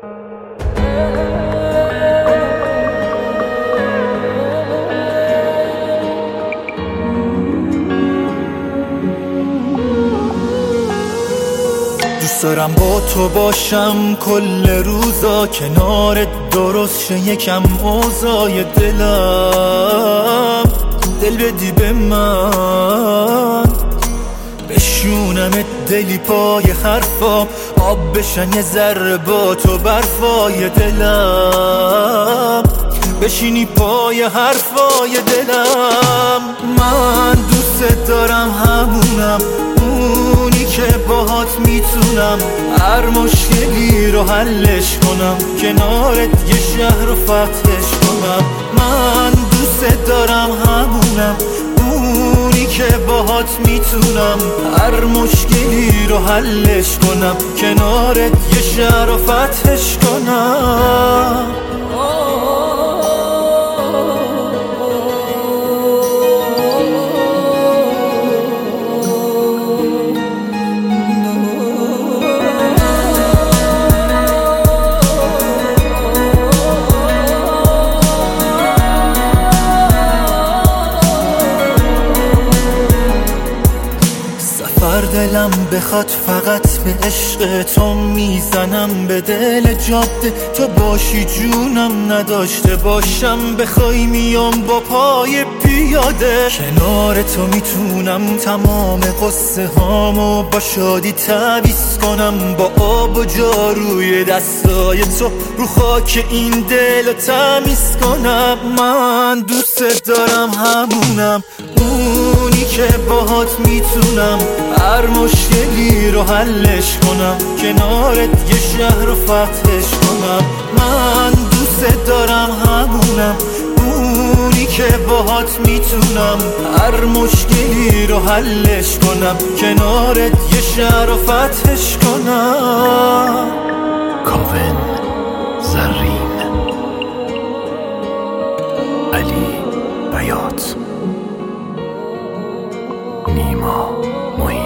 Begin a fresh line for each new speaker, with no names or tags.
دوست دارم با تو باشم کل روزا، کنارت درست شه یکم اوضاع دلم. دل بدی به من بشونمت دلی پای حرفام، آب بشن یه ذره با تو برفای دلم، بشینی پای حرفای دلم. من دوست دارم همونم، اونی که باهات میتونم هر مشکلی رو حلش کنم، کنارت یه شهر رو فتحش کنم. من دوست دارم همونم، اونی که باهات میتونم هر مشکلی رو حلش کنم، کنارت یه شهر رو فتحش کنم. دلم بخواد فقط به عشق تو میزنم به دل جاده، تو باشی جونم نداشته باشم بخوای میام با پای پیاده، کنار تو میتونم تمام قصه هامو با شادی تعویض کنم، با آب و جاروی دستای تو رو خاک این دل تمیز کنم. من دوست دارم همونم، اونی که باهات میتونم هر مشکلی رو حلش کنم، کنارت یه شهر رو فتحش کنم. من دوست دارم همونم، اونی که باهات میتونم هر مشکلی رو حلش کنم، کنارت یه شهر رو فتحش کنم.
کاوه زرین، علی بیات، نیما محیط.